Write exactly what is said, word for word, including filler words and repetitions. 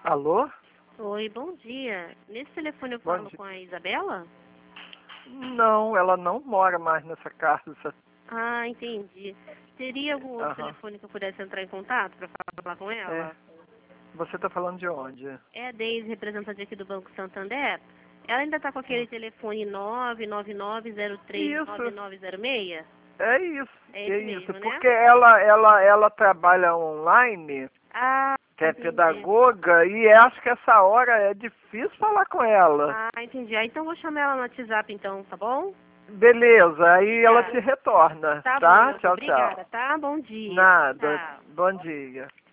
Alô? Oi, bom dia. Nesse telefone eu Bom falo dia. com a Isabela? Não, ela não mora mais nessa casa. Ah, entendi. Teria algum outro Aham. telefone que eu pudesse entrar em contato para falar com É. ela? Você tá falando de onde? É a Deise, representante aqui do Banco Santander. Ela ainda está com aquele Hum. telefone nove nove nove zero três nove Isso, nove zero seis? é isso, É é esse isso. mesmo, né? Porque ela, ela, ela trabalha online, Ah, que é entendi. pedagoga, e acho que essa hora é difícil falar com ela. Ah, entendi. Ah, então vou chamar ela no WhatsApp então, tá bom? Beleza, aí ela te Obrigada. retorna, Tá bom, tá? meu amor. Tchau, tchau. Obrigada, tá? Bom dia. Nada. Tchau. Bom dia.